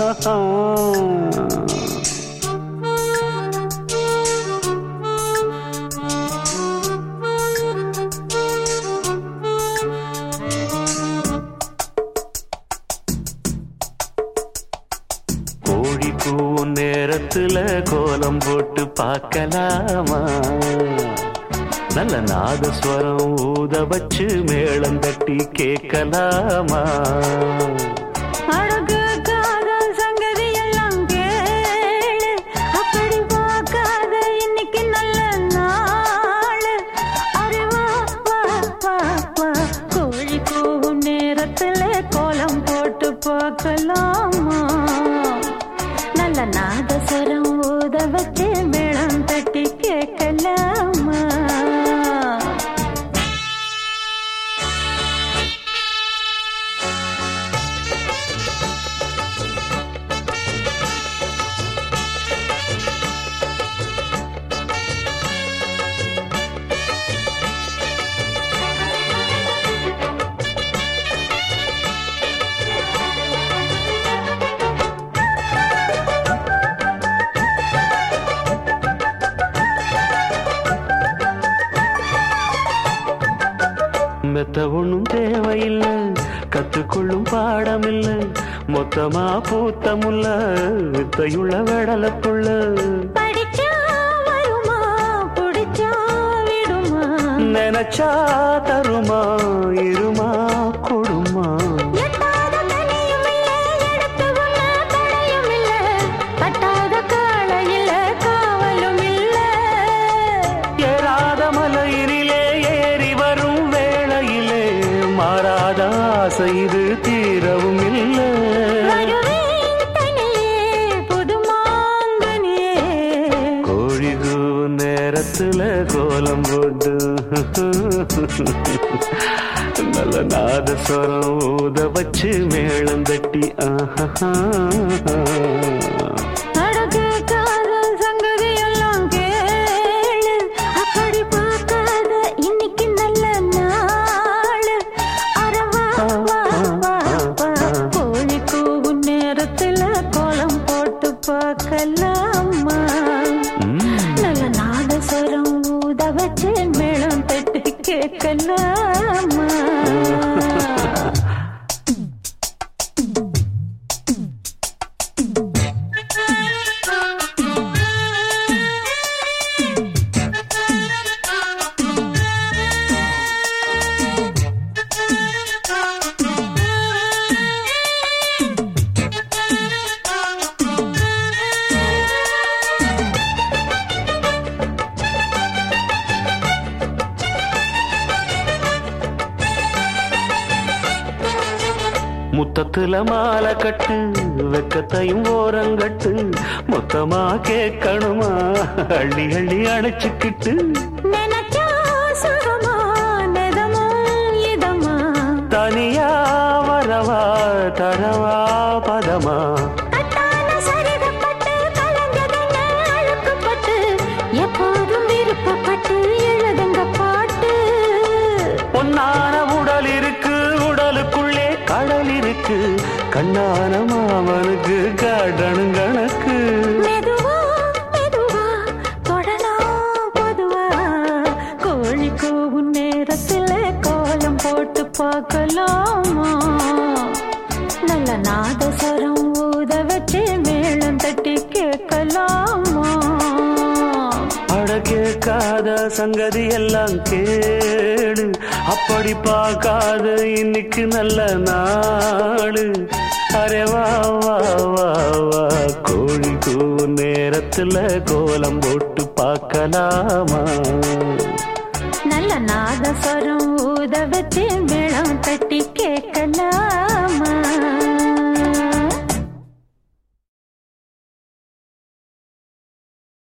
கோழி கூவும் நேரத்துல கோலம் போட்டு பார்க்கலாமா? நல்ல நாதஸ்வரம் ஊத வச்சு மேளம் தட்டி கேட்கலாமா? அழகு காதல் சங்கதி எல்லாம் கேளு, அப்படி பார்க்காத இன்னைக்கு நல்ல நாள். அறிவா வா வா வா, கோழி கூவும் நேரத்துல கோலம் போட்டு பார்க்கலாமா? நல்ல நாதஸ்வரம் ஊத வச்சு மேளம் தட்டி கேட்கலாமா? மெத்த ஒண்ணும் தேவையில்லை, கத்துக்கொள்ளும் பாடமில்லை, மொத்தமா பூத்த முல்ல வித்தையுள்ள வெடலப்புள்ள. படிச்சா வருமா, புடிச்சா விடுமா, நினைச்சா தருமா, இருமா கொடுமா. எட்டாத தனியும் இல்லை, எடுத்து உண்ண தடையும் இல்லை, தட்டாத காளையில காவலும் இல்லை. ஏறாத மலையிலே ஏறி வரும் வேளையிலே மாறாத ஆசை இது தீரவும் இல்லை. கோழி கூவும் நேரத்துல கோலம் போட்டு நல்ல நாதஸ்வரம் ஊத வச்சு மேளம் தட்டி அழகு காதல் சங்கதி எல்லாம் கேளு, அப்படி பார்க்காத இன்னைக்கு நல்ல நாள். அரவா வா வா வா, கோழி கூவும் நேரத்துல கோலம் போட்டு பார்க்கலாமா? நல்ல நாதஸ்வரம் ஊத வச்சு மேளம் தட்டி கேட்கலாமா? முத்தத்துல மாலை கட்டு, வெக்கத்தையும் ஓரங்கட்டு, மொத்தமா கேட்கணுமா அள்ளி அள்ளி அணைச்சுக்கிட்டு. நினைச்சா சுகமா, நெதமா இதமா, தனியா வரவா தரவா பதமா. கட்டான சரிதப்பட்டு கலந்ததென்ன அழுக்கப்பட்டு, எப்போதும் விருப்பப்பட்டு எழுதுங்க பாட்டு. பொன்னான உடல் இருக்கு, உடலுக்குள்ளே கடல் இருக்கு, கண்ணான மாமனுக்கு காட்டணும் கணக்கு. மெதுவா மெதுவா தொடலாம் பொதுவா, கோழி கூவும் நேரத்துல கோலம் போட்டு பார்க்கலாமா? நல்ல நாதஸ்வரம் ஊத வச்சு மேளம் தட்டி கேட்கலாமா? கேட்காத சங்கதி எல்லாம் கேளு, அப்படி பார்க்காத இன்னைக்கு நல்ல நாளு. அரே வா வா வா வா, கோழி கூவும் நேரத்துல கோலம் போட்டு பார்க்கலாமா?